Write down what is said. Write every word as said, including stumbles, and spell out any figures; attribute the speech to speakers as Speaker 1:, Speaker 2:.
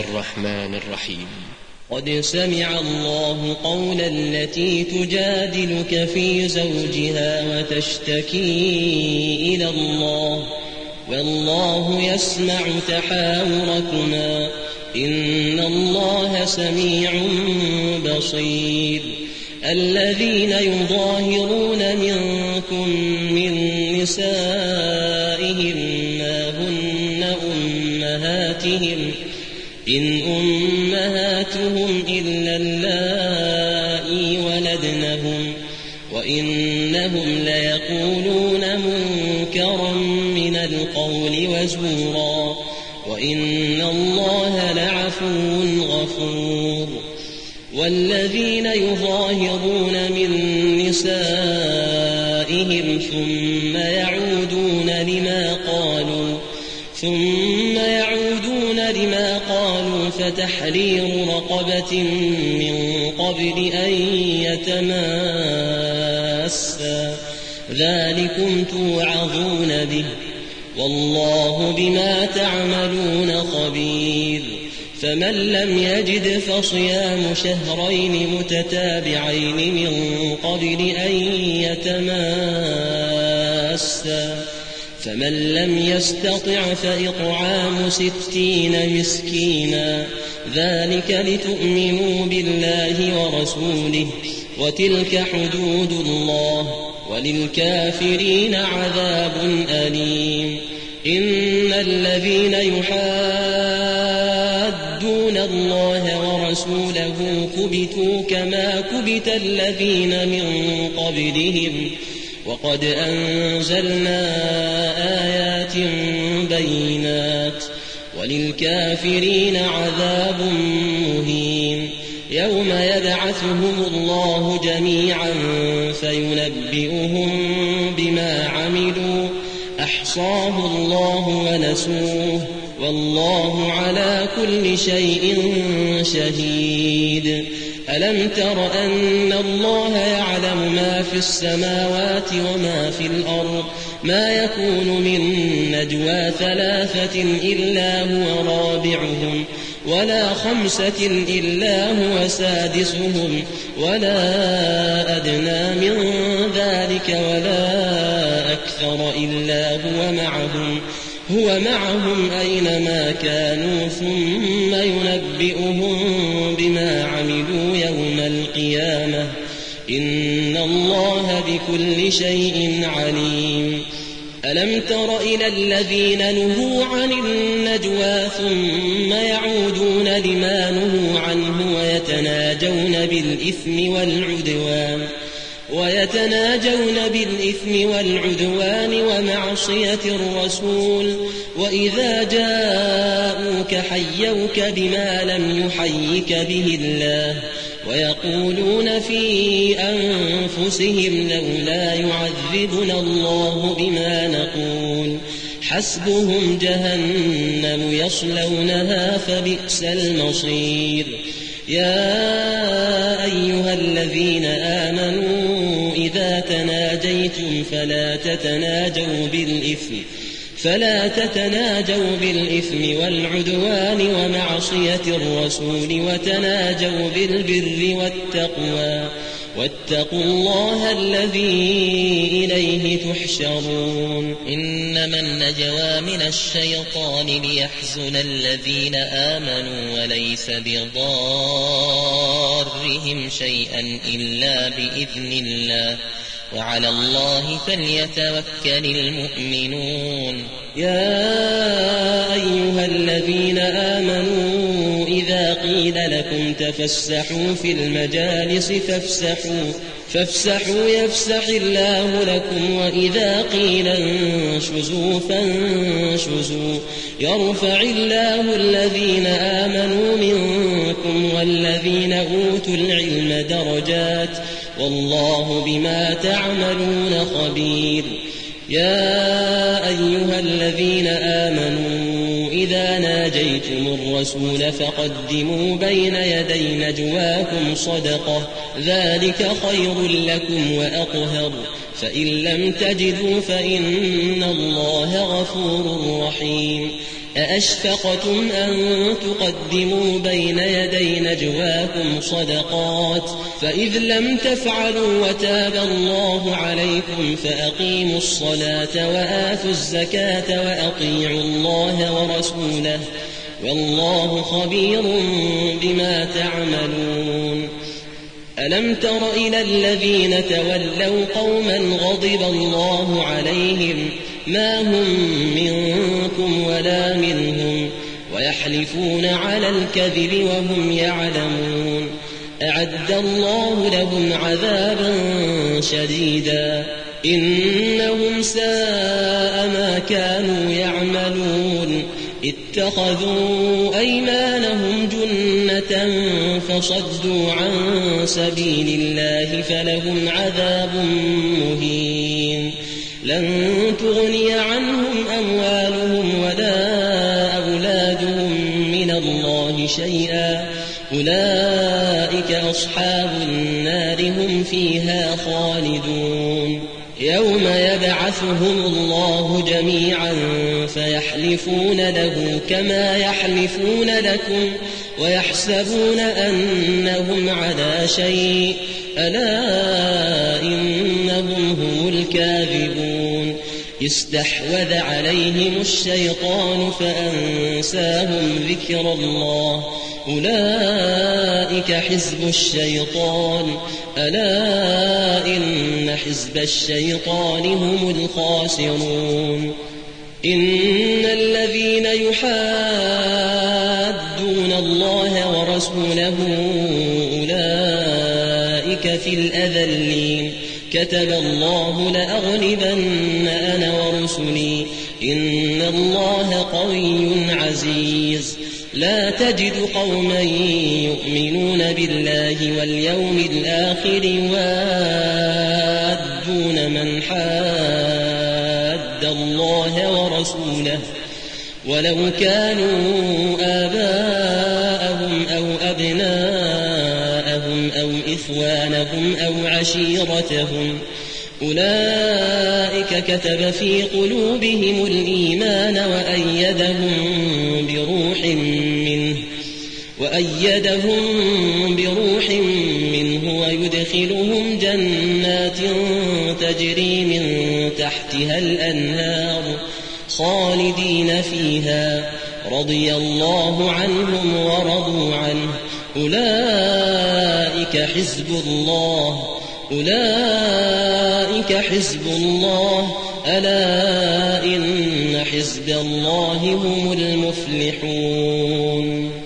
Speaker 1: الرحمن الرحيم.
Speaker 2: قد سمع الله قول التي تجادلك في زوجها وتشتكي إلى الله والله يسمع تحاوركما إن الله سميع بصير. الذين يظاهرون منكم من نسائهم ما هن أمهاتهم إن أمهاتهم إلا اللائي ولدنهم وإنهم ليقولون منكرا من القول وزورا وإن الله لعفو غفور. والذين يظاهرون من نسائهم ثم يعودون لما قالوا ثم يعودون لما قالوا فتحرير رقبة من قبل أن يتماسا ذلكم توعظون به والله بما تعملون خبير. فمن لم يجد فصيام شهرين متتابعين من قبل أن يتماسا فمن لم يستطع فإطعام ستين مسكينا ذلك لتؤمنوا بالله ورسوله وتلك حدود الله وللكافرين عذاب أليم. إن الذين يحادون الله ورسوله كبتوا كما كبت الذين من قبلهم وقد أنزلنا آيات بينات وللكافرين عذاب مهين. يوم يبعثهم الله جميعا فينبئهم بما عملوا أحصاه الله ونسوه والله على كل شيء شهيد. ألم تر أن الله يعلم ما في السماوات وما في الأرض ما يكون من نجوى ثلاثة إلا هو رابعهم ولا خمسة إلا هو سادسهم ولا أدنى من ذلك ولا أكثر إلا هو معهم هو معهم أينما كانوا ثم ينبئهم بما عملوا يوم القيامة إن الله بكل شيء عليم. ألم تر إلى الذين نهوا عن النجوى ثم يعودون لما نهوا عنه ويتناجون بالإثم والعدوان ويتناجون بالإثم والعدوان ومعصية الرسول وإذا جاءوك حيوك بما لم يحيك به الله ويقولون في أنفسهم لولا يعذبنا الله بما نقول حسبهم جهنم يصلونها فبئس المصير. يا أيها الذين آمنوا إذا تناجيتم فلا تتناجوا بالإثم فلا تتناجوا بالإثم والعدوان ومعصية الرسول وتناجوا بالبر والتقوى واتقوا الله الذي إليه تحشرون.
Speaker 3: إنما النجوى من الشيطان ليحزن الذين آمنوا وليس بضارهم شيئا إلا بإذن الله وعلى الله فليتوكل المؤمنون.
Speaker 2: يا أيها الذين آمنوا إذا قيل لكم تفسحوا في المجالس فافسحوا فافسحوا يفسح الله لكم وإذا قيل انشزوا فانشزوا يرفع الله الذين آمنوا منكم والذين أوتوا العلم درجات والله بما تعملون خبير. يا أيها الذين آمنوا إذا ناجيتم الرسول فقدموا بين يدي نجواكم صدقة ذلك خير لكم وأطهر فإن لم تجدوا فإن الله غفور رحيم. أأشفقتم أن تقدموا بين يدي نجواكم صدقات فإذ لم تفعلوا وتاب الله عليكم فأقيموا الصلاة وآتوا الزكاة وأطيعوا الله ورسوله والله خبير بما تعملون. ألم تر إلى الذين تولوا قوما غضب الله عليهم ما هم منكم ولا منهم ويحلفون على الكذب وهم يعلمون أعد الله لهم عذابا شديدا إنهم ساء ما كانوا يعملون اتخذوا أيمانهم جنة فصدوا عن سبيل الله فلهم عذاب مهين لن تغني عنهم أموالهم ولا أولادهم من الله شيئا أولئك أصحاب النار هم فيها خالدون. يوم يبعثهم الله جميعا فيحلفون له كما يحلفون لكم ويحسبون أنهم على شيء ألا إنهم هم الكاذبون. استحوذ عليهم الشيطان فأنساهم ذكر الله أولئك حزب الشيطان ألا إن حزب الشيطان هم الخاسرون. إن الذين يحادون الله ورسوله أولئك في الأذلين كتب الله لأغلبن أنا ورسلي إن الله قوي عزيز. لا تجد قوما يؤمنون بالله واليوم الآخر يوادون من حاد الله ورسوله ولو كانوا آباءهم أو أبناءهم أو إخوانهم أو عشيرتهم أولئك كتب في قلوبهم الإيمان وأيدهم بروح منه وأيدهم بروح منه ويدخلهم جنات تجري من تحتها الأنهار خالدين فيها رضي الله عنهم ورضوا عنه أولئك حزب الله أولئك حزب الله ألا إن حزب الله هم المفلحون.